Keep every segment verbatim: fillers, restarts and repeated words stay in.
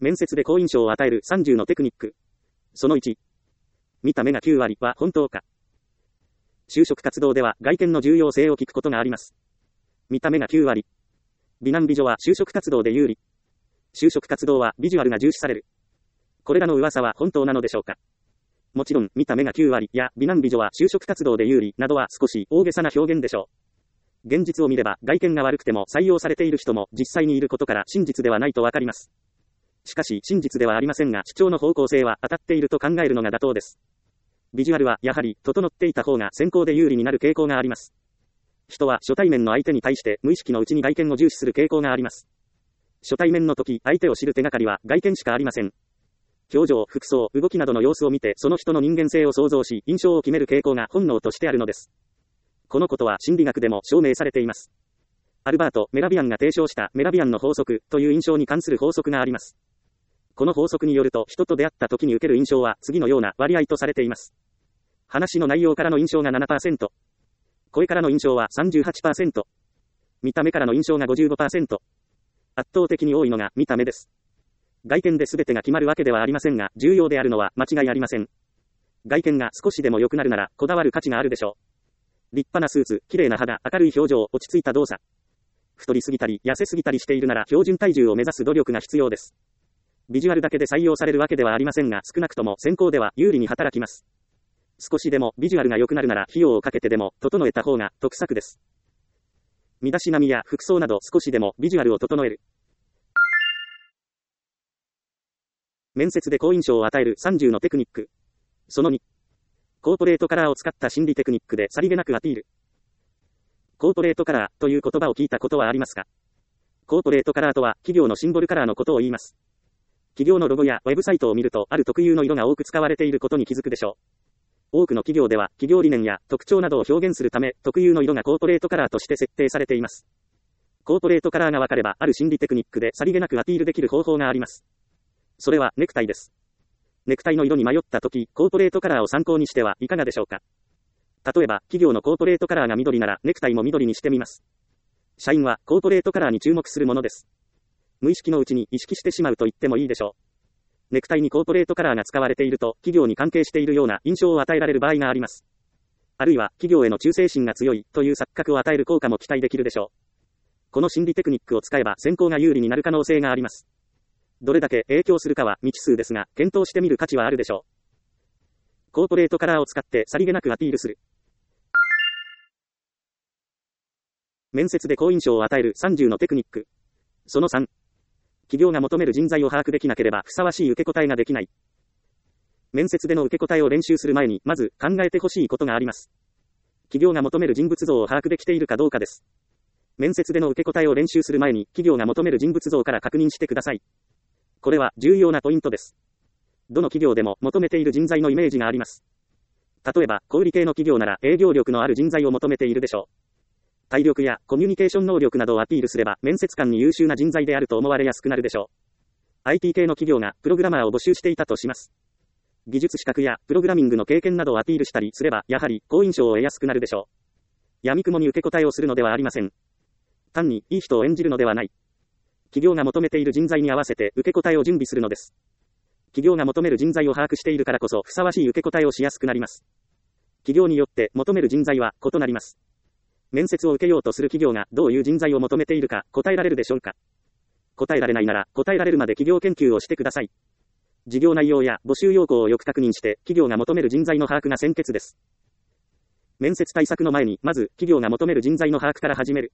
面接で好印象を与えるさんじゅうのテクニック。そのいち。見た目がきゅうわりは本当か。就職活動では外見の重要性を聞くことがあります。見た目がきゅうわり。美男美女は就職活動で有利。就職活動はビジュアルが重視される。これらの噂は本当なのでしょうか。もちろん、見た目がきゅうわりや美男美女は就職活動で有利などは少し大げさな表現でしょう。現実を見れば外見が悪くても採用されている人も実際にいることから真実ではないとわかります。しかし真実ではありませんが主張の方向性は当たっていると考えるのが妥当です。ビジュアルはやはり整っていた方が選考で有利になる傾向があります。人は初対面の相手に対して無意識のうちに外見を重視する傾向があります。初対面の時、相手を知る手がかりは外見しかありません。表情、服装、動きなどの様子を見てその人の人間性を想像し印象を決める傾向が本能としてあるのです。このことは心理学でも証明されています。アルバート・メラビアンが提唱したメラビアンの法則という印象に関する法則があります。この法則によると人と出会った時に受ける印象は次のような割合とされています。話の内容からの印象が ななパーセント、声からの印象は さんじゅうはちパーセント、見た目からの印象が ごじゅうごパーセント、圧倒的に多いのが見た目です。外見で全てが決まるわけではありませんが、重要であるのは間違いありません。外見が少しでも良くなるなら、こだわる価値があるでしょう。立派なスーツ、綺麗な肌、明るい表情、落ち着いた動作。太りすぎたり、痩せすぎたりしているなら、標準体重を目指す努力が必要です。ビジュアルだけで採用されるわけではありませんが、少なくとも選考では有利に働きます。少しでもビジュアルが良くなるなら、費用をかけてでも整えた方が得策です。身だしなみや服装など少しでもビジュアルを整える。面接で好印象を与えるさんじゅうのテクニック。そのに。コーポレートカラーを使った心理テクニックでさりげなくアピール。コーポレートカラーという言葉を聞いたことはありますか？コーポレートカラーとは企業のシンボルカラーのことを言います。企業のロゴやウェブサイトを見るとある特有の色が多く使われていることに気づくでしょう。多くの企業では企業理念や特徴などを表現するため特有の色がコーポレートカラーとして設定されています。コーポレートカラーが分かればある心理テクニックでさりげなくアピールできる方法があります。それはネクタイです。ネクタイの色に迷ったとき、コーポレートカラーを参考にしてはいかがでしょうか。例えば、企業のコーポレートカラーが緑なら、ネクタイも緑にしてみます。社員はコーポレートカラーに注目するものです。無意識のうちに意識してしまうと言ってもいいでしょう。ネクタイにコーポレートカラーが使われていると、企業に関係しているような印象を与えられる場合があります。あるいは、企業への忠誠心が強いという錯覚を与える効果も期待できるでしょう。この心理テクニックを使えば、選考が有利になる可能性があります。どれだけ影響するかは未知数ですが、検討してみる価値はあるでしょう。コーポレートカラーを使ってさりげなくアピールする。面接で好印象を与えるさんじゅうのテクニック。そのさん。企業が求める人材を把握できなければふさわしい受け答えができない。面接での受け答えを練習する前に、まず考えてほしいことがあります。企業が求める人物像を把握できているかどうかです。面接での受け答えを練習する前に、企業が求める人物像から確認してください。これは重要なポイントです。どの企業でも求めている人材のイメージがあります。例えば、小売系の企業なら営業力のある人材を求めているでしょう。体力やコミュニケーション能力などをアピールすれば、面接官に優秀な人材であると思われやすくなるでしょう。アイティー 系の企業がプログラマーを募集していたとします。技術資格やプログラミングの経験などをアピールしたりすれば、やはり好印象を得やすくなるでしょう。闇雲に受け答えをするのではありません。単にいい人を演じるのではない。企業が求めている人材に合わせて受け答えを準備するのです。企業が求める人材を把握しているからこそふさわしい受け答えをしやすくなります。企業によって求める人材は異なります。面接を受けようとする企業がどういう人材を求めているか答えられるでしょうか。答えられないなら答えられるまで企業研究をしてください。事業内容や募集要項をよく確認して企業が求める人材の把握が先決です。面接対策の前にまず企業が求める人材の把握から始める。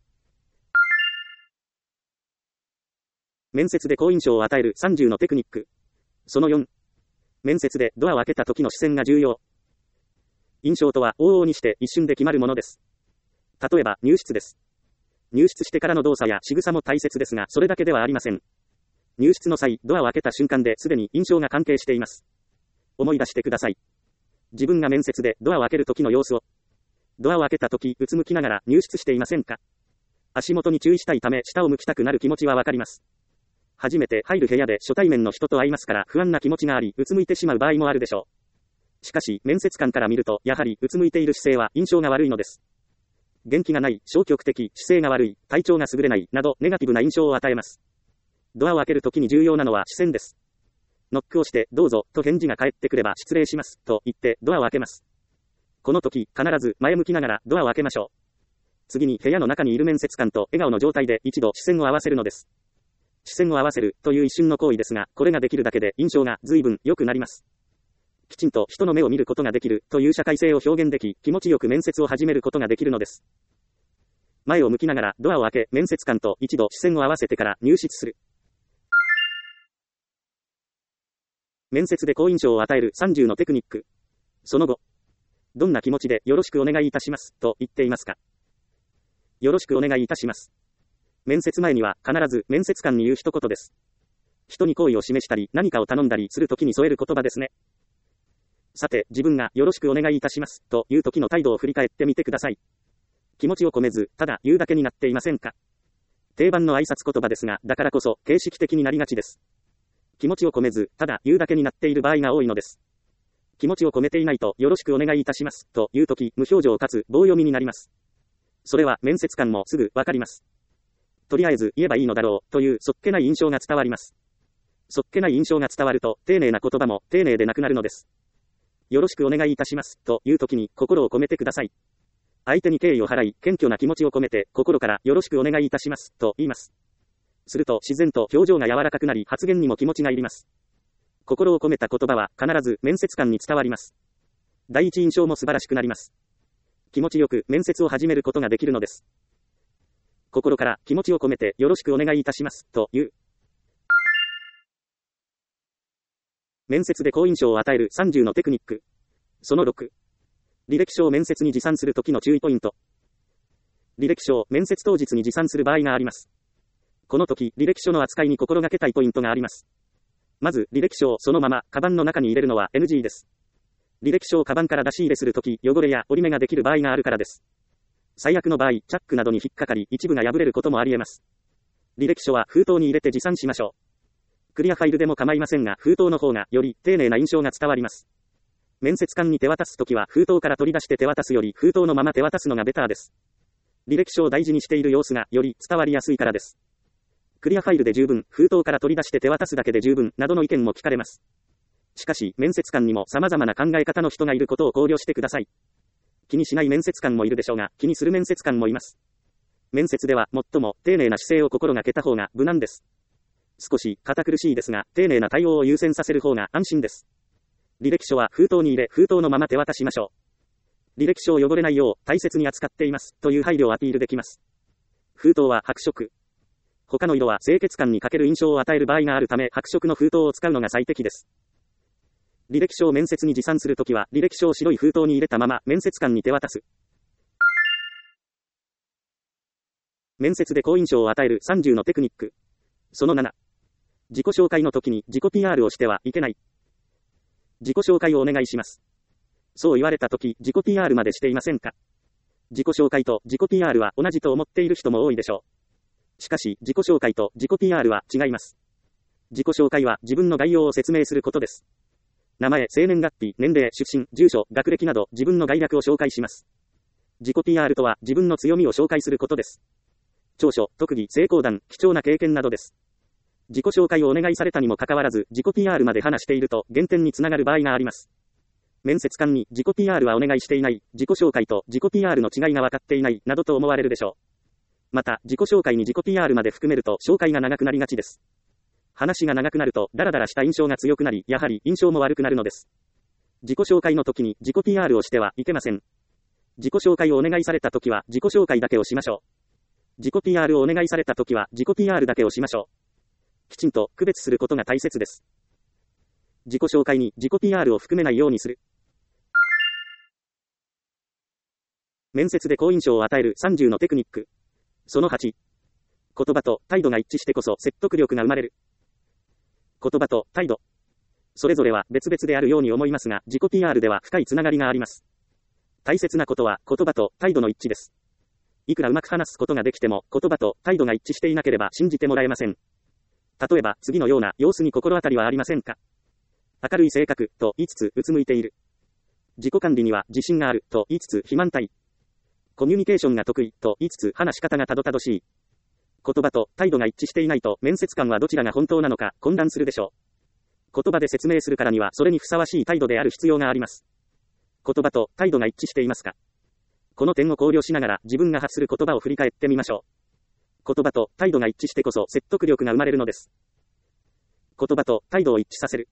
面接で好印象を与えるさんじゅうのテクニック。そのよん。面接でドアを開けた時の視線が重要。印象とは往々にして一瞬で決まるものです。例えば入室です。入室してからの動作や仕草も大切ですが、それだけではありません。入室の際、ドアを開けた瞬間ですでに印象が関係しています。思い出してください。自分が面接でドアを開ける時の様子を。ドアを開けた時、うつむきながら入室していませんか？足元に注意したいため下を向きたくなる気持ちはわかります。初めて入る部屋で初対面の人と会いますから不安な気持ちがあり、うつむいてしまう場合もあるでしょう。しかし、面接官から見ると、やはりうつむいている姿勢は印象が悪いのです。元気がない、消極的、姿勢が悪い、体調が優れない、などネガティブな印象を与えます。 ドアを開けるときに重要なのは視線です。ノックをして、どうぞ、と返事が返ってくれば失礼します、と言ってドアを開けます。この時、必ず前向きながらドアを開けましょう。次に部屋の中にいる面接官と笑顔の状態で一度視線を合わせるのです。視線を合わせるという一瞬の行為ですが、これができるだけで印象が随分良くなります。きちんと人の目を見ることができるという社会性を表現でき、気持ちよく面接を始めることができるのです。前を向きながらドアを開け、面接官と一度視線を合わせてから入室する。面接で好印象を与えるさんじゅうのテクニック。その後、どんな気持ちでよろしくお願いいたしますと言っていますか？よろしくお願いいたします。面接前には必ず面接官に言う一言です。人に好意を示したり何かを頼んだりするときに添える言葉ですね。さて、自分がよろしくお願いいたしますという時の態度を振り返ってみてください。気持ちを込めず、ただ言うだけになっていませんか？定番の挨拶言葉ですが、だからこそ形式的になりがちです。気持ちを込めず、ただ言うだけになっている場合が多いのです。気持ちを込めていないと、よろしくお願いいたしますというとき、無表情かつ棒読みになります。それは面接官もすぐわかります。とりあえず言えばいいのだろうというそっけない印象が伝わります。そっけない印象が伝わると、丁寧な言葉も丁寧でなくなるのです。よろしくお願いいたしますというときに心を込めてください。相手に敬意を払い、謙虚な気持ちを込めて心からよろしくお願いいたしますと言います。すると自然と表情が柔らかくなり、発言にも気持ちがいります。心を込めた言葉は必ず面接官に伝わります。第一印象も素晴らしくなります。気持ちよく面接を始めることができるのです。心から気持ちを込めてよろしくお願いいたしますという。面接で好印象を与えるさんじゅうのテクニック。そのろく。履歴書を面接に持参するときの注意ポイント。履歴書を面接当日に持参する場合があります。この時、履歴書の扱いに心がけたいポイントがあります。まず、履歴書をそのまま、カバンの中に入れるのは エヌジー です。履歴書をカバンから出し入れするとき、汚れや折り目ができる場合があるからです。最悪の場合、チャックなどに引っかかり、一部が破れることもあり得ます。履歴書は封筒に入れて持参しましょう。クリアファイルでも構いませんが、封筒の方がより丁寧な印象が伝わります。面接官に手渡すときは封筒から取り出して手渡すより封筒のまま手渡すのがベターです。履歴書を大事にしている様子がより伝わりやすいからです。クリアファイルで十分、封筒から取り出して手渡すだけで十分、などの意見も聞かれます。しかし、面接官にも様々な考え方の人がいることを考慮してください。気にしない面接官もいるでしょうが、気にする面接官もいます。面接では最も丁寧な姿勢を心がけた方が無難です。少し堅苦しいですが、丁寧な対応を優先させる方が安心です。履歴書は封筒に入れ、封筒のまま手渡しましょう。履歴書を汚れないよう大切に扱っていますという配慮をアピールできます。封筒は白色。他の色は清潔感に欠ける印象を与える場合があるため、白色の封筒を使うのが最適です。履歴書を面接に持参するときは、履歴書を白い封筒に入れたまま面接官に手渡す。面接で好印象を与えるさんじゅうのテクニック。そのなな。自己紹介の時に自己 ピーアール をしてはいけない。自己紹介をお願いします。そう言われたとき、自己 ピーアール までしていませんか？自己紹介と自己 ピーアール は同じと思っている人も多いでしょう。しかし、自己紹介と自己 ピーアール は違います。自己紹介は自分の概要を説明することです。名前、生年月日、年齢、出身、住所、学歴など自分の概略を紹介します。自己 ピーアール とは自分の強みを紹介することです。長所、特技、成功談、貴重な経験などです。自己紹介をお願いされたにもかかわらず、自己 ピーアール まで話していると減点につながる場合があります。面接官に自己 ピーアール はお願いしていない、自己紹介と自己 ピーアール の違いが分かっていない、などと思われるでしょう。また、自己紹介に自己 ピーアール まで含めると紹介が長くなりがちです。話が長くなるとダラダラした印象が強くなり、やはり印象も悪くなるのです。自己紹介の時に自己 ピーアール をしてはいけません。自己紹介をお願いされた時は自己紹介だけをしましょう。自己 ピーアール をお願いされた時は自己 ピーアール だけをしましょう。きちんと区別することが大切です。自己紹介に自己 ピーアール を含めないようにする。面接で好印象を与えるさんじゅうのテクニック。そのはち。言葉と態度が一致してこそ説得力が生まれる。言葉と態度。それぞれは別々であるように思いますが、自己 ピーアール では深いつながりがあります。大切なことは言葉と態度の一致です。いくらうまく話すことができても、言葉と態度が一致していなければ信じてもらえません。例えば、次のような様子に心当たりはありませんか？明るい性格と言いつつうつむいている。自己管理には自信があると言いつつ肥満体。コミュニケーションが得意と言いつつ話し方がたどたどしい。 言葉と態度が一致していないと、面接官はどちらが本当なのか混乱するでしょう。言葉で説明するからには、それにふさわしい態度である必要があります。言葉と態度が一致していますか？この点を考慮しながら、自分が発する言葉を振り返ってみましょう。言葉と態度が一致してこそ説得力が生まれるのです。言葉と態度を一致させる。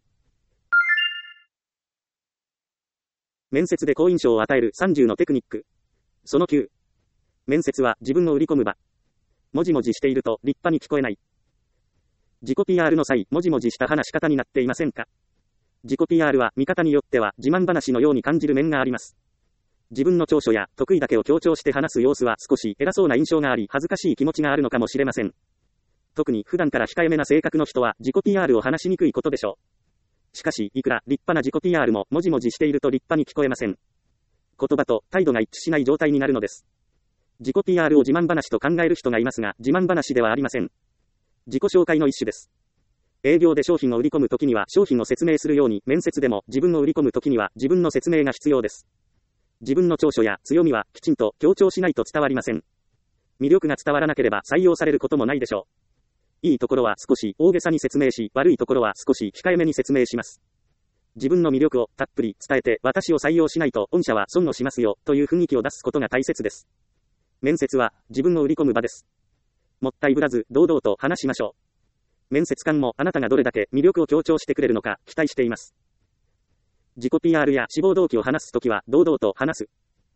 面接で好印象を与えるさんじゅうのテクニック。そのきゅう。面接は自分を売り込む場。もじもじしていると立派に聞こえない。自己 ピーアール の際、もじもじした話し方になっていませんか？自己 ピーアール は見方によっては自慢話のように感じる面があります。自分の長所や得意だけを強調して話す様子は少し偉そうな印象があり、恥ずかしい気持ちがあるのかもしれません。特に普段から控えめな性格の人は自己 ピーアール を話しにくいことでしょう。しかし、いくら立派な自己 ピーアール ももじもじしていると立派に聞こえません。言葉と態度が一致しない状態になるのです。自己 ピーアール を自慢話と考える人がいますが、自慢話ではありません。自己紹介の一種です。営業で商品を売り込むときには商品を説明するように、面接でも自分を売り込むときには自分の説明が必要です。自分の長所や強みはきちんと強調しないと伝わりません。魅力が伝わらなければ採用されることもないでしょう。いいところは少し大げさに説明し、悪いところは少し控えめに説明します。自分の魅力をたっぷり伝えて、私を採用しないと御社は損をしますよという雰囲気を出すことが大切です。面接は自分を売り込む場です。もったいぶらず堂々と話しましょう。面接官もあなたがどれだけ魅力を強調してくれるのか期待しています。自己 ピーアール や志望動機を話すときは堂々と話す。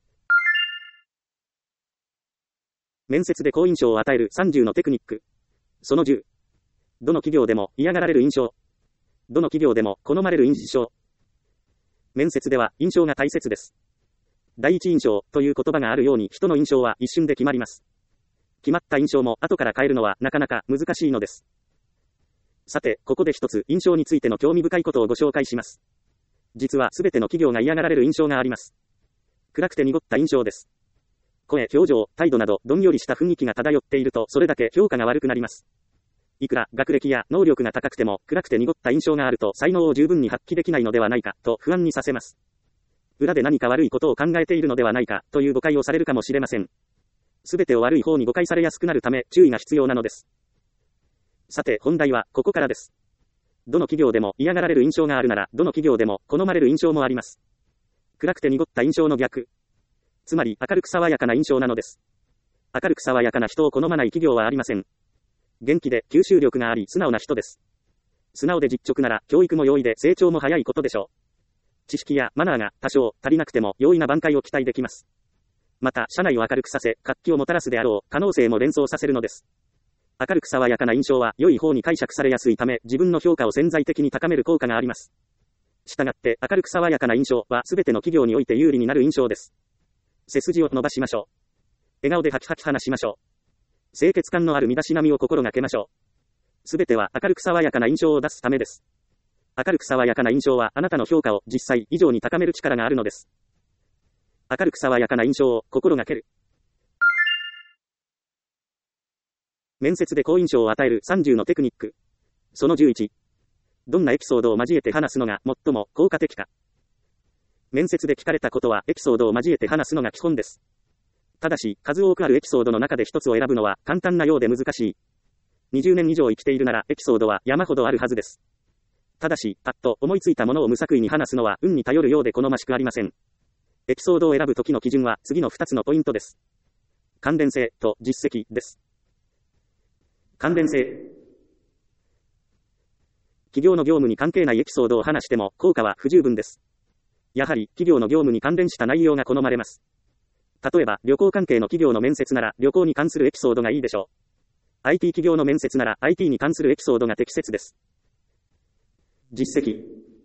面接で好印象を与えるさんじゅうのテクニック。そのじゅう。どの企業でも嫌がられる印象。どの企業でも好まれる印象。面接では印象が大切です。第一印象という言葉があるように、人の印象は一瞬で決まります。決まった印象も後から変えるのはなかなか難しいのです。さて、ここで一つ印象についての興味深いことをご紹介します。実はすべての企業が嫌がられる印象があります。暗くて濁った印象です。声、表情、態度などどんよりした雰囲気が漂っていると、それだけ評価が悪くなります。いくら学歴や能力が高くても暗くて濁った印象があると才能を十分に発揮できないのではないかと不安にさせます。裏で何か悪いことを考えているのではないかという誤解をされるかもしれません。すべてを悪い方に誤解されやすくなるため注意が必要なのです。さて本題はここからです。どの企業でも嫌がられる印象があるなら、どの企業でも好まれる印象もあります。暗くて濁った印象の逆。つまり明るく爽やかな印象なのです。明るく爽やかな人を好まない企業はありません。元気で吸収力があり素直な人です。素直で実直なら教育も容易で成長も早いことでしょう。知識やマナーが多少足りなくても容易な挽回を期待できます。また、社内を明るくさせ、活気をもたらすであろう可能性も連想させるのです。明るく爽やかな印象は良い方に解釈されやすいため、自分の評価を潜在的に高める効果があります。したがって、明るく爽やかな印象は全ての企業において有利になる印象です。背筋を伸ばしましょう。笑顔でハキハキ話しましょう。清潔感のある身だしなみを心がけましょう。すべては明るく爽やかな印象を出すためです。明るく爽やかな印象はあなたの評価を実際以上に高める力があるのです。明るく爽やかな印象を心がける。面接で好印象を与えるさんじゅうのテクニック。そのじゅういち。どんなエピソードを交えて話すのが最も効果的か。面接で聞かれたことはエピソードを交えて話すのが基本です。ただし、数多くあるエピソードの中で一つを選ぶのは簡単なようで難しい。にじゅうねん以上生きているならエピソードは山ほどあるはずです。ただし、パッと思いついたものを無作為に話すのは運に頼るようで好ましくありません。エピソードを選ぶときの基準は次のふたつのポイントです。関連性と実績です。関連性。企業の業務に関係ないエピソードを話しても効果は不十分です。やはり企業の業務に関連した内容が好まれます。例えば旅行関係の企業の面接なら旅行に関するエピソードがいいでしょう。アイティー 企業の面接なら アイティー に関するエピソードが適切です。実績。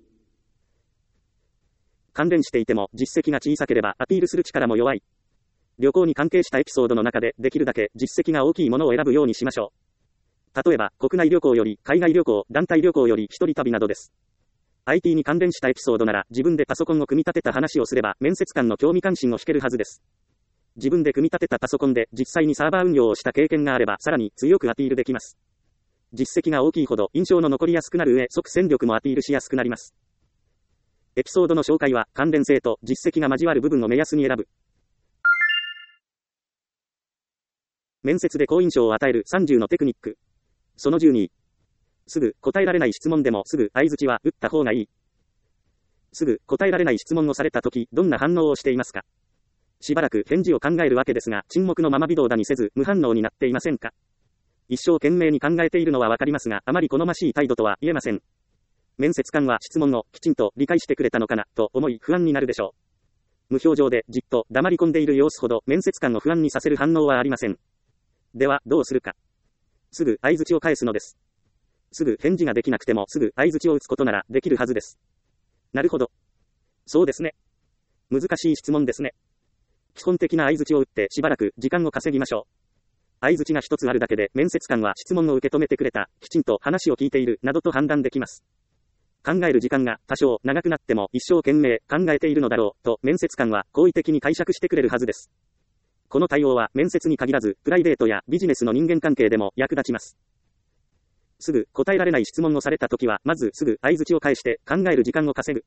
関連していても実績が小さければアピールする力も弱い。旅行に関係したエピソードの中でできるだけ実績が大きいものを選ぶようにしましょう。例えば国内旅行より海外旅行、団体旅行より一人旅などです。アイティー に関連したエピソードなら自分でパソコンを組み立てた話をすれば面接官の興味関心を引けるはずです。自分で組み立てたパソコンで実際にサーバー運用をした経験があればさらに強くアピールできます。実績が大きいほど印象の残りやすくなる上、即戦力もアピールしやすくなります。エピソードの紹介は関連性と実績が交わる部分を目安に選ぶ。 面接で好印象を与えるさんじゅうのテクニック。そのじゅうに。すぐ答えられない質問でもすぐ相槌は打った方がいい。すぐ答えられない質問をされたとき、どんな反応をしていますか？しばらく返事を考えるわけですが、沈黙のまま微動だにせず無反応になっていませんか？一生懸命に考えているのはわかりますが、あまり好ましい態度とは言えません。面接官は質問をきちんと理解してくれたのかなと思い不安になるでしょう。無表情でじっと黙り込んでいる様子ほど面接官を不安にさせる反応はありません。ではどうするか。すぐ相槌を返すのです。すぐ返事ができなくてもすぐ相槌を打つことならできるはずです。なるほど。そうですね。難しい質問ですね。基本的な相槌を打ってしばらく時間を稼ぎましょう。相槌が一つあるだけで面接官は質問を受け止めてくれた、きちんと話を聞いているなどと判断できます。考える時間が多少長くなっても一生懸命考えているのだろうと面接官は好意的に解釈してくれるはずです。この対応は面接に限らずプライベートやビジネスの人間関係でも役立ちます。すぐ答えられない質問をされたときはまずすぐ相槌を返して考える時間を稼ぐ。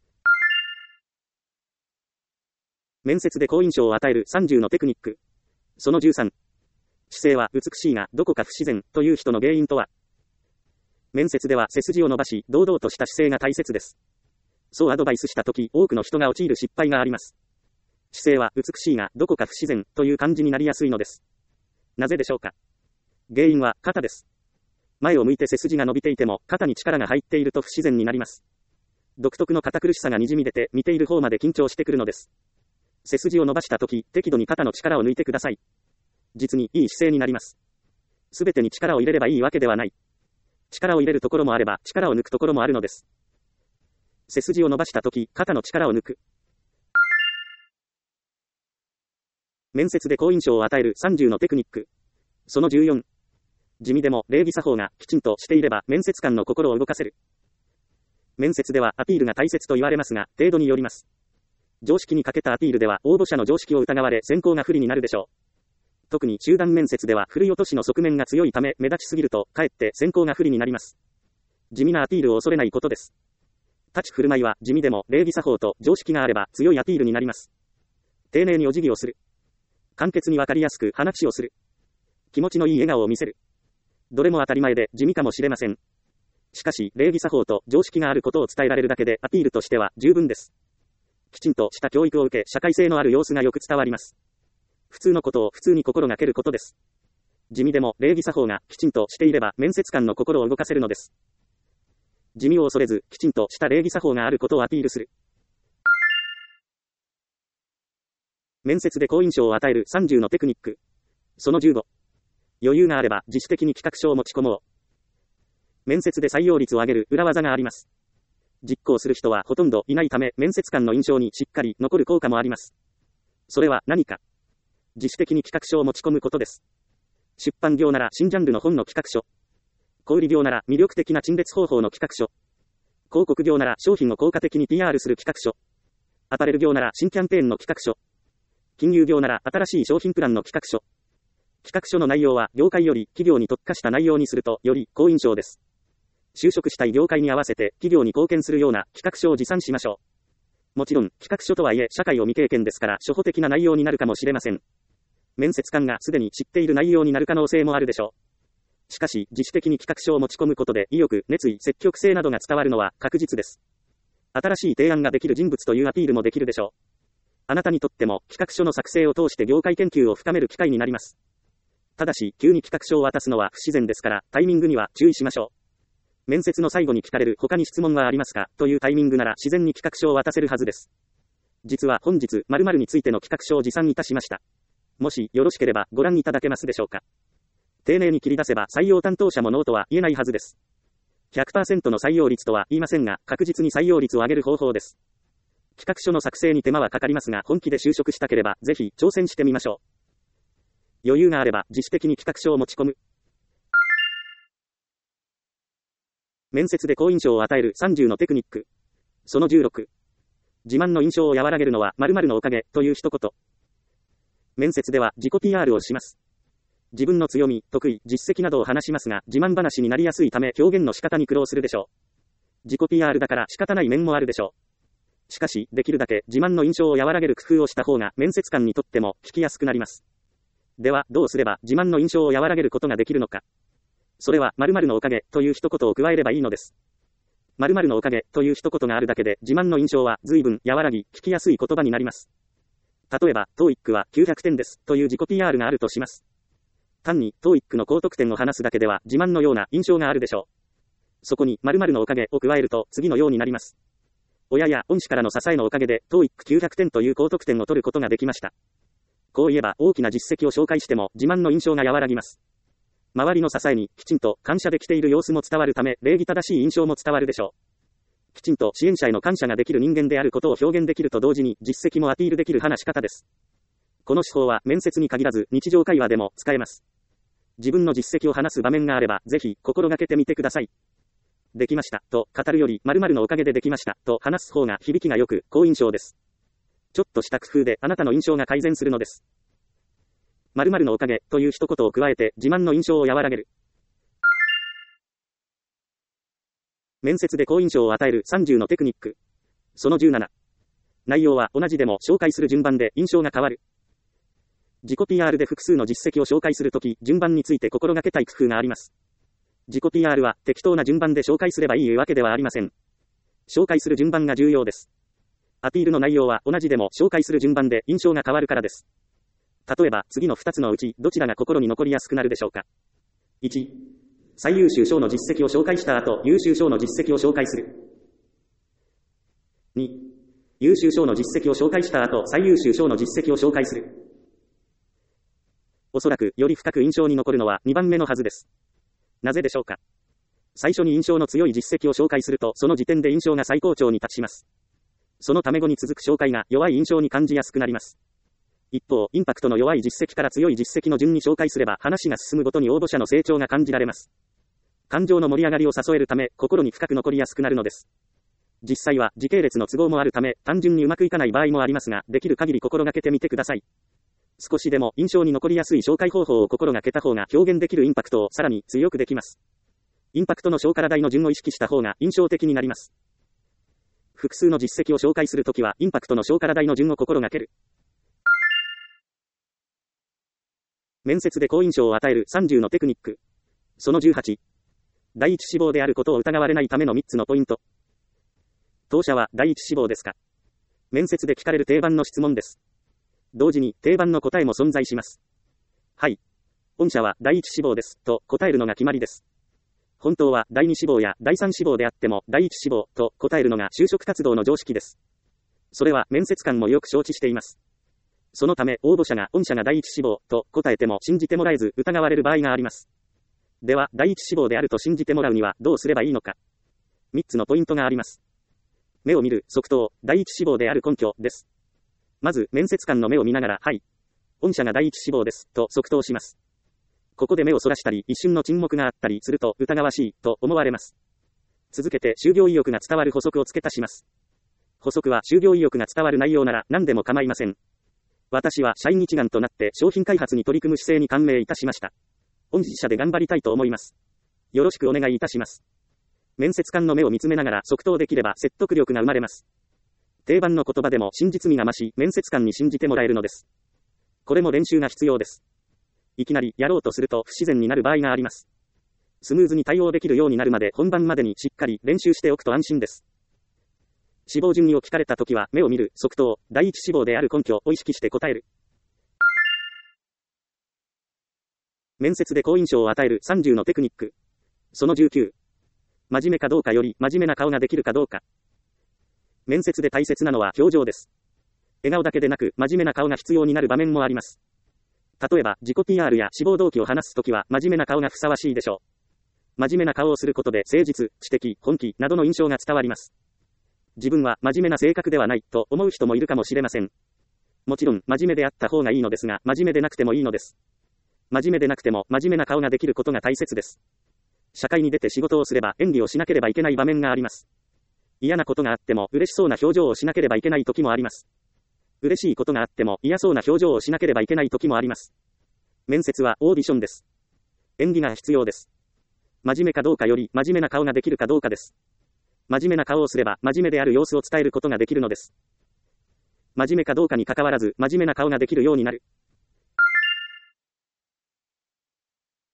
面接で好印象を与えるさんじゅうのテクニック。そのじゅうさん。姿勢は美しいがどこか不自然という人の原因とは。面接では背筋を伸ばし堂々とした姿勢が大切です。そうアドバイスしたとき多くの人が陥る失敗があります。姿勢は美しいがどこか不自然という感じになりやすいのです。なぜでしょうか。原因は肩です。前を向いて背筋が伸びていても肩に力が入っていると不自然になります。独特の堅苦しさがにじみ出て見ている方まで緊張してくるのです。背筋を伸ばしたとき適度に肩の力を抜いてください。実にいい姿勢になります。すべてに力を入れればいいわけではない。力を入れるところもあれば力を抜くところもあるのです。背筋を伸ばしたとき肩の力を抜く。面接で好印象を与えるさんじゅうのテクニック。そのじゅうよん。地味でも礼儀作法がきちんとしていれば面接官の心を動かせる。面接ではアピールが大切と言われますが、程度によります。常識に欠けたアピールでは応募者の常識を疑われ選考が不利になるでしょう。特に集団面接では振り落としの側面が強いため目立ちすぎるとかえって選考が不利になります。地味なアピールを恐れないことです。立ち振る舞いは地味でも礼儀作法と常識があれば強いアピールになります。丁寧にお辞儀をする。簡潔にわかりやすく話をする。気持ちのいい笑顔を見せる。どれも当たり前で地味かもしれません。しかし礼儀作法と常識があることを伝えられるだけでアピールとしては十分です。きちんとした教育を受け社会性のある様子がよく伝わります。普通のことを普通に心がけることです。地味でも礼儀作法がきちんとしていれば面接官の心を動かせるのです。地味を恐れずきちんとした礼儀作法があることをアピールする。面接で好印象を与えるさんじゅうのテクニック。そのじゅうご。余裕があれば自主的に企画書を持ち込もう。面接で採用率を上げる裏技があります。実行する人はほとんどいないため面接官の印象にしっかり残る効果もあります。それは何か。自主的に企画書を持ち込むことです。出版業なら新ジャンルの本の企画書。小売業なら魅力的な陳列方法の企画書。広告業なら商品を効果的に ピーアール する企画書。アパレル業なら新キャンペーンの企画書。金融業なら新しい商品プランの企画書。企画書の内容は業界より企業に特化した内容にするとより好印象です。就職したい業界に合わせて企業に貢献するような企画書を持参しましょう。もちろん企画書とはいえ社会を未経験ですから初歩的な内容になるかもしれません。面接官がすでに知っている内容になる可能性もあるでしょう。しかし自主的に企画書を持ち込むことで意欲、熱意、積極性などが伝わるのは確実です。新しい提案ができる人物というアピールもできるでしょう。あなたにとっても企画書の作成を通して業界研究を深める機会になります。ただし急に企画書を渡すのは不自然ですからタイミングには注意しましょう。面接の最後に聞かれる他に質問はありますかというタイミングなら自然に企画書を渡せるはずです。実は本日〇〇についての企画書を持参いたしました。もしよろしければご覧いただけますでしょうか。丁寧に切り出せば採用担当者もノーとは言えないはずです。ひゃくパーセント の採用率とは言いませんが確実に採用率を上げる方法です。企画書の作成に手間はかかりますが本気で就職したければぜひ挑戦してみましょう。余裕があれば自主的に企画書を持ち込む。面接で好印象を与えるさんじゅうのテクニック。そのじゅうろく。自慢の印象を和らげるのは〇〇のおかげという一言。面接では自己 ピーアール をします。自分の強み、得意、実績などを話しますが自慢話になりやすいため表現の仕方に苦労するでしょう。自己 ピーアール だから仕方ない面もあるでしょう。しかしできるだけ自慢の印象を和らげる工夫をした方が面接官にとっても聞きやすくなります。 では、どうすれば自慢の印象を和らげることができるのか。それは、〇〇のおかげという一言を加えればいいのです。〇〇のおかげという一言があるだけで自慢の印象は随分和らぎ、聞きやすい言葉になります。例えば、トーイックはきゅうひゃくてんですという自己 ピーアール があるとします。単にトーイックの高得点を話すだけでは自慢のような印象があるでしょう。そこに〇〇のおかげを加えると次のようになります。親や恩師からの支えのおかげでトーイックきゅうひゃくてんという高得点を取ることができました。こう言えば大きな実績を紹介しても自慢の印象が和らぎます。周りの支えにきちんと感謝できている様子も伝わるため礼儀正しい印象も伝わるでしょう。きちんと支援者への感謝ができる人間であることを表現できると同時に実績もアピールできる話し方です。この手法は面接に限らず日常会話でも使えます。自分の実績を話す場面があればぜひ心がけてみてください。できましたと語るより〇〇のおかげでできましたと話す方が響きが良く好印象です。ちょっとした工夫であなたの印象が改善するのです。〇〇のおかげという一言を加えて自慢の印象を和らげる。面接で好印象を与えるさんじゅうのテクニック。そのじゅうなな。内容は同じでも紹介する順番で印象が変わる。自己 ピーアール で複数の実績を紹介するとき、順番について心がけたい工夫があります。自己 ピーアール は適当な順番で紹介すればいいわけではありません。紹介する順番が重要です。アピールの内容は同じでも紹介する順番で印象が変わるからです。例えば、次のふたつのうち、どちらが心に残りやすくなるでしょうか。いち、最優秀賞の実績を紹介した後、優秀賞の実績を紹介する。に、優秀賞の実績を紹介した後、最優秀賞の実績を紹介する。おそらく、より深く印象に残るのはにばんめのはずです。なぜでしょうか。最初に印象の強い実績を紹介すると、その時点で印象が最高潮に達します。そのため後に続く紹介が弱い印象に感じやすくなります。一方、インパクトの弱い実績から強い実績の順に紹介すれば話が進むごとに応募者の成長が感じられます。感情の盛り上がりを誘えるため、心に深く残りやすくなるのです。実際は時系列の都合もあるため、単純にうまくいかない場合もありますが、できる限り心がけてみてください。少しでも印象に残りやすい紹介方法を心がけた方が表現できるインパクトをさらに強くできます。インパクトの小から大の順を意識した方が印象的になります。複数の実績を紹介するときは、インパクトの小から大の順を心がける。面接で好印象を与えるさんじゅうのテクニック。そのじゅうはち。第一志望であることを疑われないためのみっつのポイント。当社は第一志望ですか？面接で聞かれる定番の質問です。同時に定番の答えも存在します。はい。御社は第一志望です。と答えるのが決まりです。本当は第二志望や第三志望であっても第一志望と答えるのが就職活動の常識です。それは面接官もよく承知しています。そのため応募者が御社が第一志望と答えても信じてもらえず疑われる場合があります。では第一志望であると信じてもらうにはどうすればいいのか。みっつのポイントがあります。目を見る、即答、第一志望である根拠です。まず面接官の目を見ながら、はい。御社が第一志望です、と即答します。ここで目をそらしたり、一瞬の沈黙があったりすると疑わしい、と思われます。続けて就業意欲が伝わる補足を付け足します。補足は就業意欲が伝わる内容なら何でも構いません。私は社員一丸となって商品開発に取り組む姿勢に感銘いたしました。御社で頑張りたいと思います。よろしくお願いいたします。面接官の目を見つめながら即答できれば説得力が生まれます。定番の言葉でも真実味が増し、面接官に信じてもらえるのです。これも練習が必要です。いきなりやろうとすると不自然になる場合があります。スムーズに対応できるようになるまで本番までにしっかり練習しておくと安心です。志望順位を聞かれたときは目を見る、即答、第一志望である根拠を意識して答える。面接で好印象を与えるさんじゅうのテクニック。そのじゅうきゅう。真面目かどうかより真面目な顔ができるかどうか。面接で大切なのは表情です。笑顔だけでなく真面目な顔が必要になる場面もあります。例えば自己 ピーアール や志望動機を話すときは真面目な顔がふさわしいでしょう。真面目な顔をすることで誠実、知的、本気などの印象が伝わります。自分は真面目な性格ではないと思う人もいるかもしれません。もちろん真面目であった方がいいのですが、真面目でなくてもいいのです。真面目でなくても真面目な顔ができることが大切です。社会に出て仕事をすれば演技をしなければいけない場面があります。嫌なことがあっても嬉しそうな表情をしなければいけない時もあります。嬉しいことがあっても嫌そうな表情をしなければいけない時もあります。面接はオーディションです。演技が必要です。真面目かどうかより真面目な顔ができるかどうかです。真面目な顔をすれば真面目である様子を伝えることができるのです。真面目かどうかに関わらず真面目な顔ができるようになる。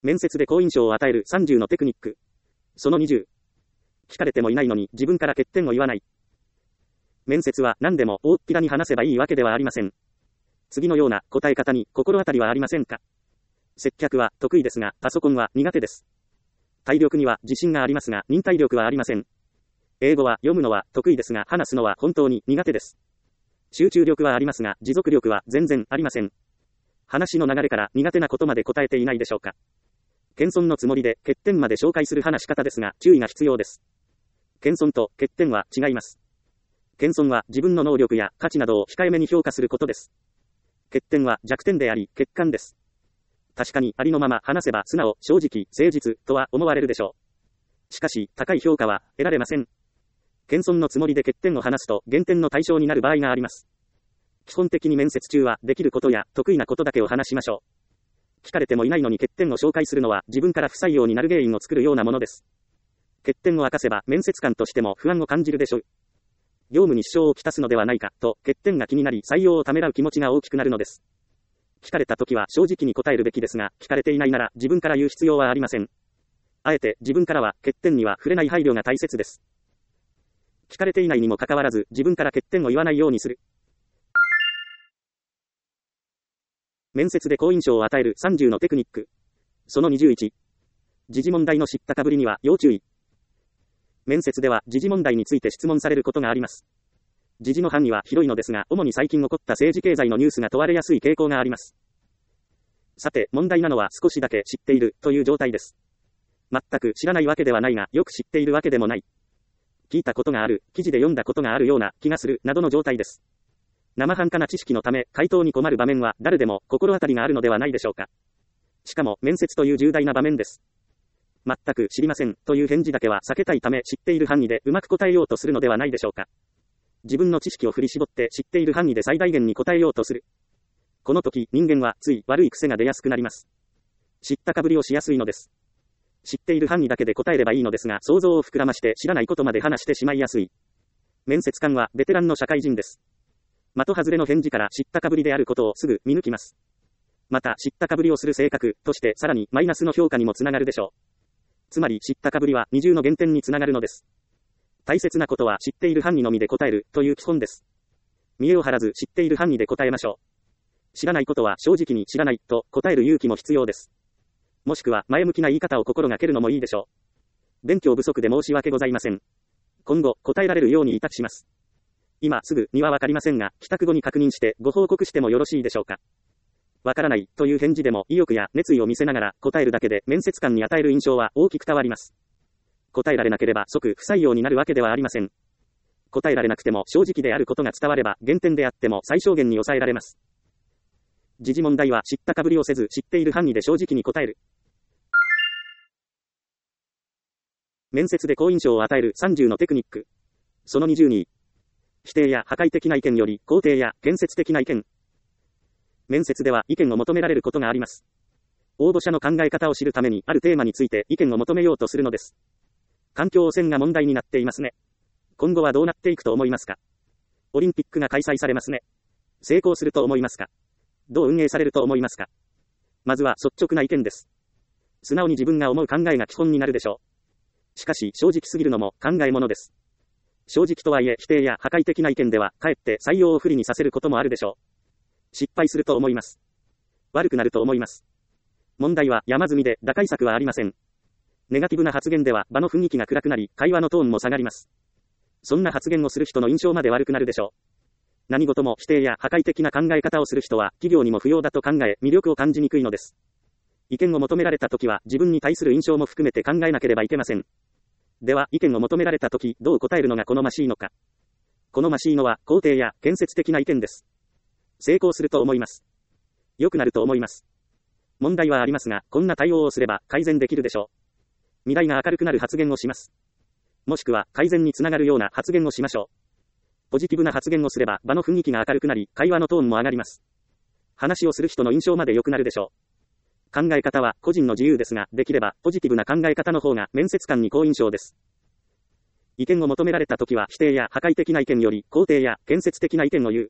面接で好印象を与えるさんじゅうのテクニック。そのにじゅう。聞かれてもいないのに自分から欠点を言わない。面接は何でも大っぴらに話せばいいわけではありません。次のような答え方に心当たりはありませんか？接客は得意ですが、パソコンは苦手です。体力には自信がありますが、忍耐力はありません。英語は読むのは得意ですが、話すのは本当に苦手です。集中力はありますが、持続力は全然ありません。話の流れから苦手なことまで答えていないでしょうか。謙遜のつもりで欠点まで紹介する話し方ですが、注意が必要です。謙遜と欠点は違います。謙遜は自分の能力や価値などを控えめに評価することです。欠点は弱点であり、欠陥です。確かにありのまま話せば素直、正直、誠実とは思われるでしょう。しかし、高い評価は得られません。謙遜のつもりで欠点を話すと減点の対象になる場合があります。基本的に面接中はできることや得意なことだけを話しましょう。聞かれてもいないのに欠点を紹介するのは自分から不採用になる原因を作るようなものです。欠点を明かせば面接官としても不安を感じるでしょう。業務に支障をきたすのではないかと欠点が気になり採用をためらう気持ちが大きくなるのです。聞かれたときは正直に答えるべきですが、聞かれていないなら自分から言う必要はありません。あえて自分からは欠点には触れない配慮が大切です。聞かれていないにもかかわらず自分から欠点を言わないようにする。面接で好印象を与えるさんじゅうのテクニック。そのにじゅういち。時事問題の知ったかぶりには要注意。面接では時事問題について質問されることがあります。時事の範囲は広いのですが、主に最近起こった政治経済のニュースが問われやすい傾向があります。さて、問題なのは少しだけ知っているという状態です。全く知らないわけではないが、よく知っているわけでもない。聞いたことがある、記事で読んだことがあるような気がするなどの状態です。生半可な知識のため、回答に困る場面は誰でも心当たりがあるのではないでしょうか。しかも、面接という重大な場面です。全く知りませんという返事だけは避けたいため、知っている範囲でうまく答えようとするのではないでしょうか。自分の知識を振り絞って知っている範囲で最大限に答えようとする。この時、人間はつい悪い癖が出やすくなります。知ったかぶりをしやすいのです。知っている範囲だけで答えればいいのですが、想像を膨らまして知らないことまで話してしまいやすい。面接官はベテランの社会人です。的外れの返事から知ったかぶりであることをすぐ見抜きます。また、知ったかぶりをする性格としてさらにマイナスの評価にもつながるでしょう。つまり、知ったかぶりは二重の減点につながるのです。大切なことは知っている範囲のみで答えるという基本です。見栄を張らず知っている範囲で答えましょう。知らないことは正直に知らないと答える勇気も必要です。もしくは前向きな言い方を心がけるのもいいでしょう。勉強不足で申し訳ございません。今後答えられるように委託します。今すぐにはわかりませんが、帰宅後に確認してご報告してもよろしいでしょうか。わからないという返事でも意欲や熱意を見せながら答えるだけで面接官に与える印象は大きく変わります。答えられなければ即不採用になるわけではありません。答えられなくても正直であることが伝われば減点であっても最小限に抑えられます。時事問題は知ったかぶりをせず知っている範囲で正直に答える。面接で好印象を与えるさんじゅうのテクニック。そのにじゅうに。否定や破壊的な意見より肯定や建設的な意見。面接では意見を求められることがあります。応募者の考え方を知るためにあるテーマについて意見を求めようとするのです。環境汚染が問題になっていますね。今後はどうなっていくと思いますか？オリンピックが開催されますね。成功すると思いますか？どう運営されると思いますか？まずは率直な意見です。素直に自分が思う考えが基本になるでしょう。しかし正直すぎるのも考えものです。正直とはいえ否定や破壊的な意見ではかえって採用を不利にさせることもあるでしょう。失敗すると思います。悪くなると思います。問題は山積みで打開策はありません。ネガティブな発言では場の雰囲気が暗くなり、会話のトーンも下がります。そんな発言をする人の印象まで悪くなるでしょう。何事も否定や破壊的な考え方をする人は企業にも不要だと考え、魅力を感じにくいのです。意見を求められたときは自分に対する印象も含めて考えなければいけません。では、意見を求められたとき、どう答えるのが好ましいのか。好ましいのは肯定や建設的な意見です。成功すると思います。良くなると思います。問題はありますが、こんな対応をすれば改善できるでしょう。未来が明るくなる発言をします。もしくは改善につながるような発言をしましょう。ポジティブな発言をすれば場の雰囲気が明るくなり、会話のトーンも上がります。話をする人の印象まで良くなるでしょう。考え方は個人の自由ですが、できればポジティブな考え方の方が面接官に好印象です。意見を求められたときは否定や破壊的な意見より肯定や建設的な意見を言う。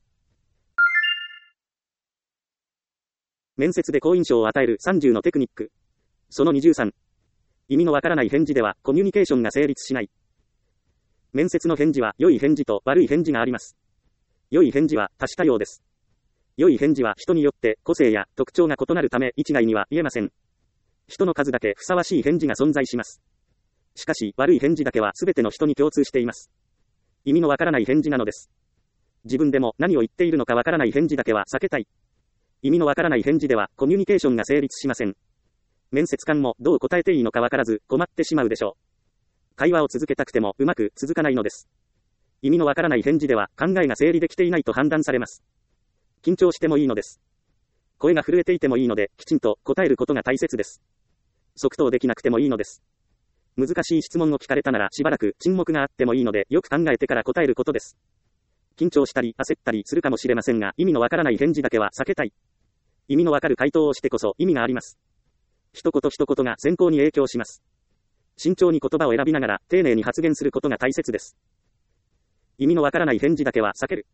面接で好印象を与えるさんじゅうのテクニック。 そのにじゅうさん。意味のわからない返事ではコミュニケーションが成立しない。面接の返事は良い返事と悪い返事があります。良い返事は多種多様です。良い返事は人によって個性や特徴が異なるため一概には言えません。人の数だけふさわしい返事が存在します。しかし悪い返事だけは全ての人に共通しています。意味のわからない返事なのです。自分でも何を言っているのかわからない返事だけは避けたい。意味のわからない返事ではコミュニケーションが成立しません。面接官もどう答えていいのかわからず困ってしまうでしょう。会話を続けたくてもうまく続かないのです。意味のわからない返事では考えが整理できていないと判断されます。緊張してもいいのです。声が震えていてもいいのできちんと答えることが大切です。即答できなくてもいいのです。難しい質問を聞かれたならしばらく沈黙があってもいいのでよく考えてから答えることです。緊張したり焦ったりするかもしれませんが意味のわからない返事だけは避けたい。意味のわかる回答をしてこそ意味があります。一言一言が選考に影響します。慎重に言葉を選びながら丁寧に発言することが大切です。意味のわからない返事だけは避ける。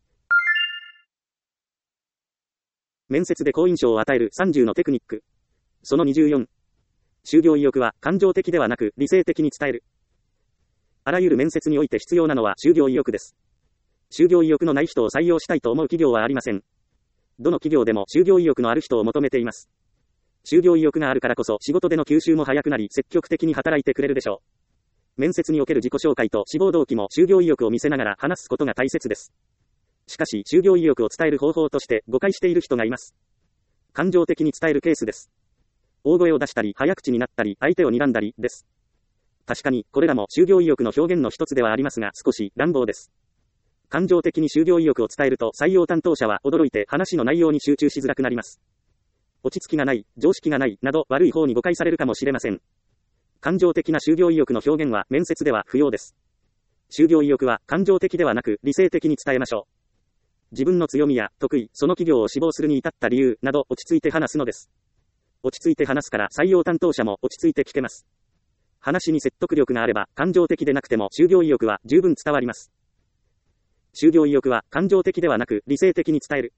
面接で好印象を与えるさんじゅうのテクニック。そのにじゅうよん。就業意欲は感情的ではなく理性的に伝える。あらゆる面接において必要なのは就業意欲です。就業意欲のない人を採用したいと思う企業はありません。どの企業でも就業意欲のある人を求めています。就業意欲があるからこそ仕事での吸収も早くなり積極的に働いてくれるでしょう。面接における自己紹介と志望動機も就業意欲を見せながら話すことが大切です。しかし就業意欲を伝える方法として誤解している人がいます。感情的に伝えるケースです。大声を出したり早口になったり相手を睨んだりです。確かにこれらも就業意欲の表現の一つではありますが少し乱暴です。感情的に就業意欲を伝えると採用担当者は驚いて話の内容に集中しづらくなります。落ち着きがない、常識がない、など悪い方に誤解されるかもしれません。感情的な就業意欲の表現は面接では不要です。就業意欲は感情的ではなく理性的に伝えましょう。自分の強みや得意、その企業を志望するに至った理由など落ち着いて話すのです。落ち着いて話すから採用担当者も落ち着いて聞けます。話に説得力があれば感情的でなくても就業意欲は十分伝わります。就業意欲は感情的ではなく理性的に伝える。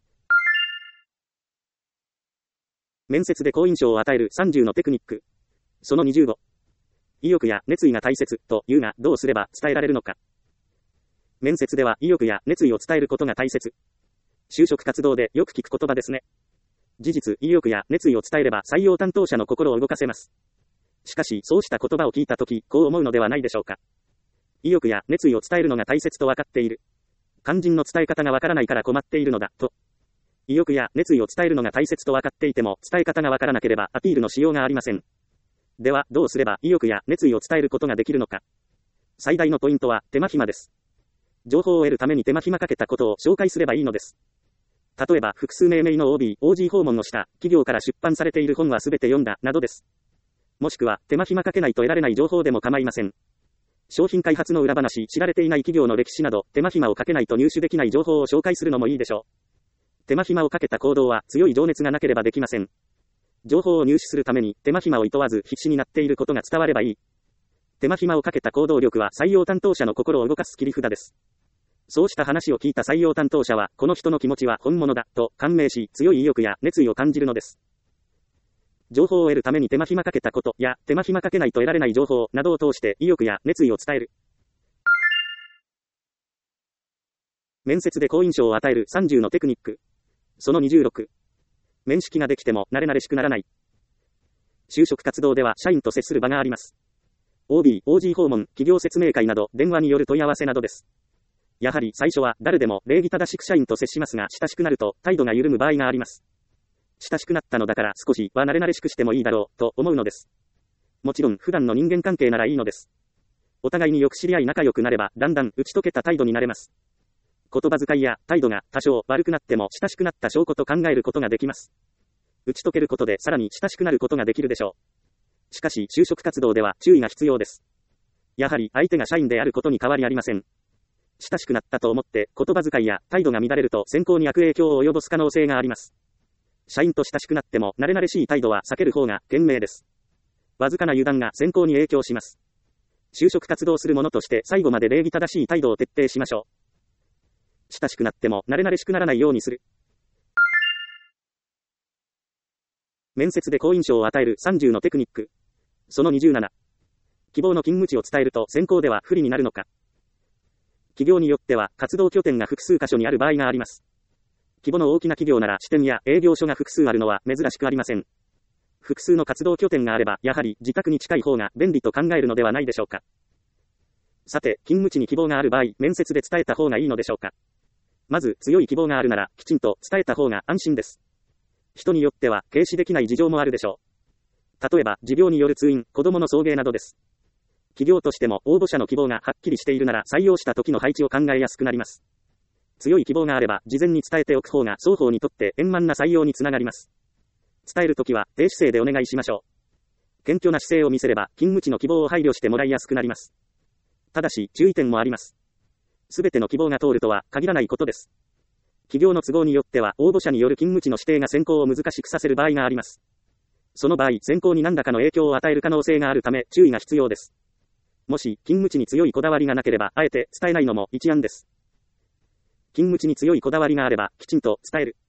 面接で好印象を与えるさんじゅうのテクニック。そのにじゅうご。意欲や熱意が大切というがどうすれば伝えられるのか。面接では意欲や熱意を伝えることが大切。就職活動でよく聞く言葉ですね。事実、意欲や熱意を伝えれば採用担当者の心を動かせます。しかし、そうした言葉を聞いたとき、こう思うのではないでしょうか。意欲や熱意を伝えるのが大切と分かっている。肝心の伝え方がわからないから困っているのだ、と。意欲や熱意を伝えるのが大切と分かっていても、伝え方がわからなければアピールのしようがありません。では、どうすれば意欲や熱意を伝えることができるのか。最大のポイントは、手間暇です。情報を得るために手間暇かけたことを紹介すればいいのです。例えば、複数名名の オービー、オージー 訪問をした企業から出版されている本はすべて読んだ、などです。もしくは、手間暇かけないと得られない情報でも構いません。商品開発の裏話、知られていない企業の歴史など、手間暇をかけないと入手できない情報を紹介するのもいいでしょう。手間暇をかけた行動は強い情熱がなければできません。情報を入手するために手間暇を厭わず必死になっていることが伝わればいい。手間暇をかけた行動力は採用担当者の心を動かす切り札です。そうした話を聞いた採用担当者は、この人の気持ちは本物だ、と感銘し、強い意欲や熱意を感じるのです。情報を得るために手間暇かけたこと、や、手間暇かけないと得られない情報、などを通して意欲や熱意を伝える。面接で好印象を与えるさんじゅうのテクニック。そのにじゅうろく。面識ができても慣れ慣れしくならない。就職活動では社員と接する場があります。オービー、オージー 訪問、企業説明会など、電話による問い合わせなどです。やはり最初は誰でも礼儀正しく社員と接しますが、親しくなると態度が緩む場合があります。親しくなったのだから少しは慣れ慣れしくしてもいいだろう、と思うのです。もちろん普段の人間関係ならいいのです。お互いによく知り合い仲良くなれば、だんだん打ち解けた態度になれます。言葉遣いや態度が多少悪くなっても親しくなった証拠と考えることができます。打ち解けることでさらに親しくなることができるでしょう。しかし就職活動では注意が必要です。やはり相手が社員であることに変わりありません。親しくなったと思って言葉遣いや態度が乱れると選考に悪影響を及ぼす可能性があります。社員と親しくなっても慣れ慣れしい態度は避ける方が賢明です。わずかな油断が選考に影響します。就職活動する者として最後まで礼儀正しい態度を徹底しましょう。親しくなっても慣れ慣れしくならないようにする。 面接で好印象を与えるさんじゅうのテクニック。そのにじゅうなな。希望の勤務地を伝えると選考では不利になるのか。企業によっては活動拠点が複数箇所にある場合があります。規模の大きな企業なら支店や営業所が複数あるのは珍しくありません。複数の活動拠点があればやはり自宅に近い方が便利と考えるのではないでしょうか。さて、勤務地に希望がある場合、面接で伝えた方がいいのでしょうか。まず、強い希望があるなら、きちんと伝えた方が安心です。人によっては、軽視できない事情もあるでしょう。例えば、持病による通院、子供の送迎などです。企業としても、応募者の希望がはっきりしているなら、採用した時の配置を考えやすくなります。強い希望があれば、事前に伝えておく方が、双方にとって円満な採用につながります。伝えるときは、低姿勢でお願いしましょう。謙虚な姿勢を見せれば、勤務地の希望を配慮してもらいやすくなります。ただし、注意点もあります。すべての希望が通るとは限らないことです。企業の都合によっては、応募者による勤務地の指定が選考を難しくさせる場合があります。その場合、選考に何らかの影響を与える可能性があるため、注意が必要です。もし、勤務地に強いこだわりがなければ、あえて伝えないのも一案です。勤務地に強いこだわりがあれば、きちんと伝える。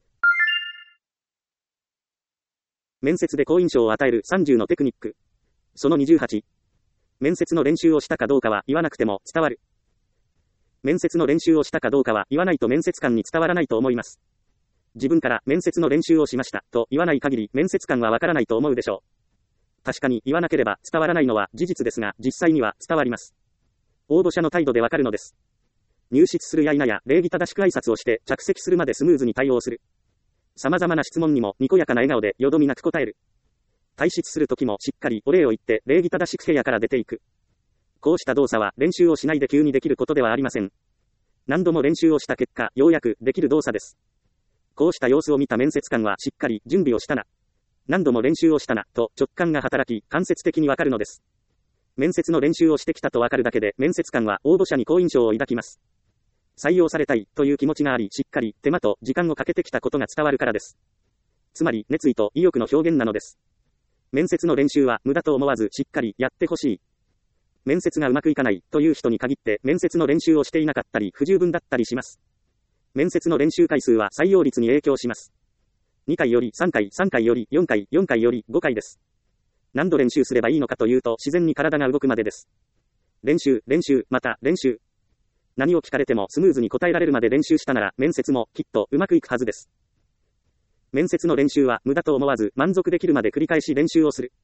面接で好印象を与えるさんじゅうのテクニック。そのにじゅうはち。面接の練習をしたかどうかは言わなくても伝わる。面接の練習をしたかどうかは言わないと面接官に伝わらないと思います。自分から面接の練習をしましたと言わない限り面接官はわからないと思うでしょう。確かに言わなければ伝わらないのは事実ですが、実際には伝わります。応募者の態度でわかるのです。入室するや否や礼儀正しく挨拶をして着席するまでスムーズに対応する。様々な質問にもにこやかな笑顔でよどみなく答える。退出するときもしっかりお礼を言って礼儀正しく部屋から出ていく。こうした動作は練習をしないで急にできることではありません。何度も練習をした結果、ようやくできる動作です。こうした様子を見た面接官はしっかり準備をしたな。何度も練習をしたな、と直感が働き、間接的にわかるのです。面接の練習をしてきたとわかるだけで、面接官は応募者に好印象を抱きます。採用されたいという気持ちがあり、しっかり手間と時間をかけてきたことが伝わるからです。つまり、熱意と意欲の表現なのです。面接の練習は無駄と思わずしっかりやってほしい。面接がうまくいかないという人に限って面接の練習をしていなかったり不十分だったりします。面接の練習回数は採用率に影響します。にかいよりさんかい、さんかいよりよんかい、よんかいよりごかいです。何度練習すればいいのかというと自然に体が動くまでです。練習、練習、また練習。何を聞かれてもスムーズに答えられるまで練習したなら面接もきっとうまくいくはずです。面接の練習は無駄と思わず満足できるまで繰り返し練習をする。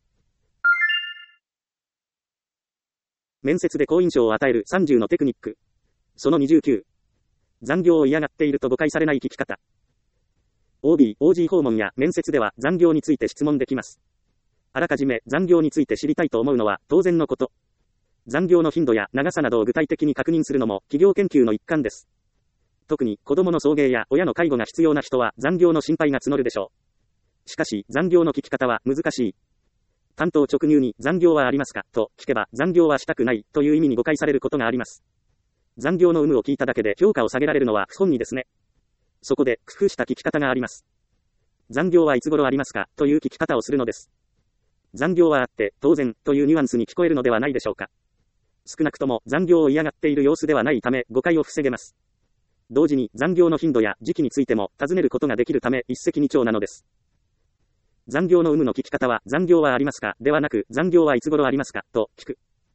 面接で好印象を与えるさんじゅうのテクニック。そのにじゅうきゅう。残業を嫌がっていると誤解されない聞き方。オービー、オージー 訪問や面接では残業について質問できます。あらかじめ残業について知りたいと思うのは当然のこと。残業の頻度や長さなどを具体的に確認するのも企業研究の一環です。特に子供の送迎や親の介護が必要な人は残業の心配が募るでしょう。しかし残業の聞き方は難しい。担当直入に残業はありますかと聞けば残業はしたくないという意味に誤解されることがあります。残業の有無を聞いただけで評価を下げられるのは不本意ですね。そこで工夫した聞き方があります。残業はいつ頃ありますかという聞き方をするのです。残業はあって当然というニュアンスに聞こえるのではないでしょうか。少なくとも残業を嫌がっている様子ではないため誤解を防げます。同時に残業の頻度や時期についても尋ねることができるため一石二鳥なのです。残業の有無の聞き方は残業はありますかではなく残業はいつ頃ありますかと聞く。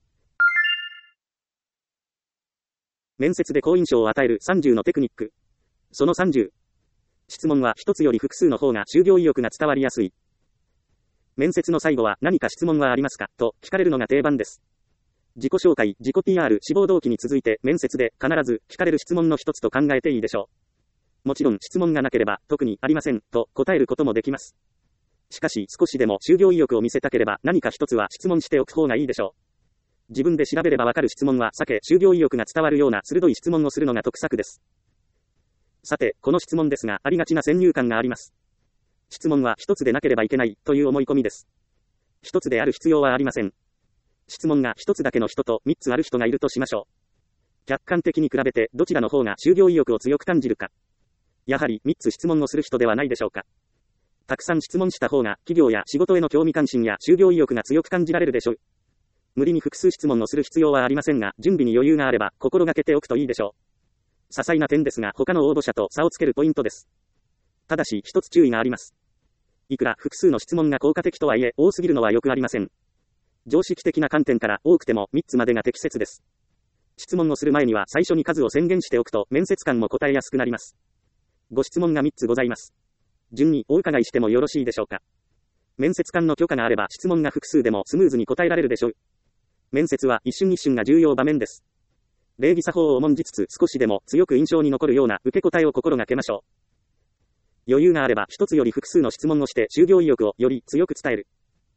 面接で好印象を与えるさんじゅうのテクニック。そのさんじゅう。質問は一つより複数の方が就業意欲が伝わりやすい。面接の最後は何か質問はありますかと聞かれるのが定番です。自己紹介、自己 ピーアール、志望動機に続いて面接で必ず聞かれる質問の一つと考えていいでしょう。もちろん質問がなければ特にありませんと答えることもできます。しかし少しでも就業意欲を見せたければ何か一つは質問しておく方がいいでしょう。自分で調べればわかる質問は避け、就業意欲が伝わるような鋭い質問をするのが得策です。さて、この質問ですがありがちな先入観があります。質問は一つでなければいけないという思い込みです。一つである必要はありません。質問が一つだけの人と三つある人がいるとしましょう。客観的に比べてどちらの方が就業意欲を強く感じるか。やはり三つ質問をする人ではないでしょうか。たくさん質問した方が企業や仕事への興味関心や就業意欲が強く感じられるでしょう。無理に複数質問をする必要はありませんが、準備に余裕があれば心がけておくといいでしょう。些細な点ですが他の応募者と差をつけるポイントです。ただし一つ注意があります。 いくら複数の質問が効果的とはいえ、多すぎるのは良くありません。常識的な観点から多くてもみっつまでが適切です。質問をする前には最初に数を宣言しておくと面接官も答えやすくなります。ご質問がみっつございます。順にお伺いしてもよろしいでしょうか。面接官の許可があれば質問が複数でもスムーズに答えられるでしょう。面接は一瞬一瞬が重要場面です。礼儀作法を重んじつつ少しでも強く印象に残るような受け答えを心がけましょう。余裕があれば一つより複数の質問をして就業意欲をより強く伝える。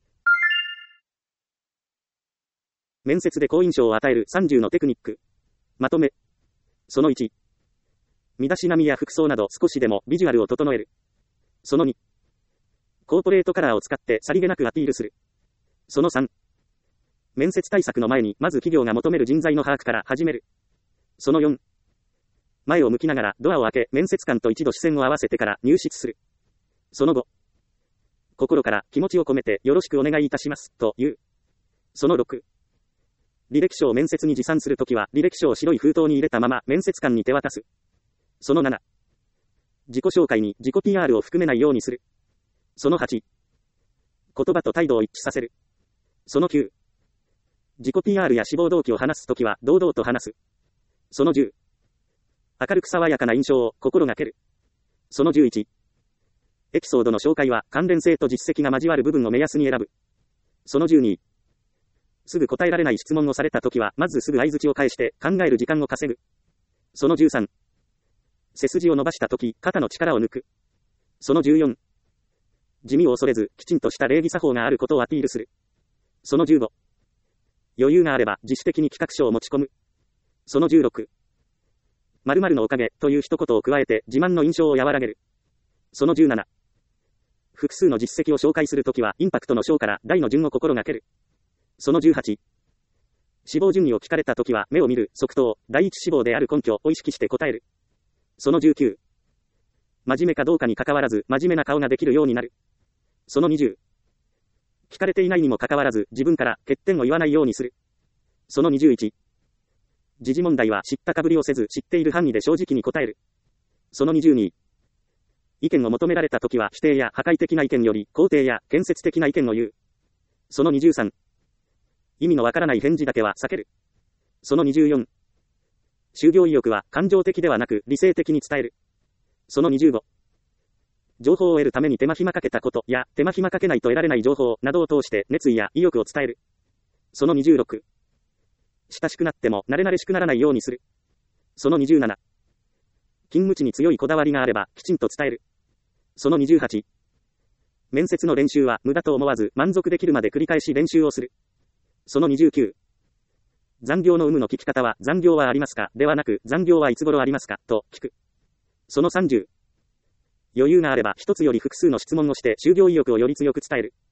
面接で好印象を与えるさんじゅうのテクニック。まとめ。そのいち。身だしなみや服装など少しでもビジュアルを整える。そのに。コーポレートカラーを使ってさりげなくアピールする。そのさん。面接対策の前にまず企業が求める人材の把握から始める。そのよん。前を向きながらドアを開け面接官と一度視線を合わせてから入室する。そのご。心から気持ちを込めてよろしくお願いいたしますと言う。そのろく。履歴書を面接に持参するときは履歴書を白い封筒に入れたまま面接官に手渡す。そのなな。自己紹介に自己 ピーアール を含めないようにする。そのはち。言葉と態度を一致させる。そのきゅう。自己 ピーアール や志望動機を話すときは堂々と話す。そのじゅう。明るく爽やかな印象を心がける。そのじゅういち。エピソードの紹介は関連性と実績が交わる部分を目安に選ぶ。そのじゅうに。すぐ答えられない質問をされたときはまずすぐ相槌を返して考える時間を稼ぐ。そのじゅうさん。背筋を伸ばしたとき肩の力を抜く。そのじゅうよん。地味を恐れずきちんとした礼儀作法があることをアピールする。そのじゅうご。余裕があれば自主的に企画書を持ち込む。そのじゅうろく。〇〇のおかげという一言を加えて自慢の印象を和らげる。そのじゅうなな。複数の実績を紹介するときはインパクトの小から大の順を心がける。そのじゅうはち。志望順位を聞かれたときは目を見る、即答、第一志望である根拠を意識して答える。そのじゅうきゅう。真面目かどうかに関わらず真面目な顔ができるようになる。そのにじゅう。聞かれていないにもかかわらず自分から欠点を言わないようにする。そのにじゅういち。時事問題は知ったかぶりをせず知っている範囲で正直に答える。そのにじゅうに。意見を求められたときは否定や破壊的な意見より肯定や建設的な意見を言う。そのにじゅうさん。意味のわからない返事だけは避ける。そのにじゅうよん。就業意欲は感情的ではなく理性的に伝える。そのにじゅうご。情報を得るために手間暇かけたことや手間暇かけないと得られない情報などを通して熱意や意欲を伝える。そのにじゅうろく。親しくなっても慣れ慣れしくならないようにする。そのにじゅうなな。勤務地に強いこだわりがあればきちんと伝える。そのにじゅうはち。面接の練習は無駄と思わず満足できるまで繰り返し練習をする。そのにじゅうきゅう。残業の有無の聞き方は残業はありますかではなく残業はいつ頃ありますかと聞く。そのさんじゅう。余裕があれば一つより複数の質問をして就業意欲をより強く伝える。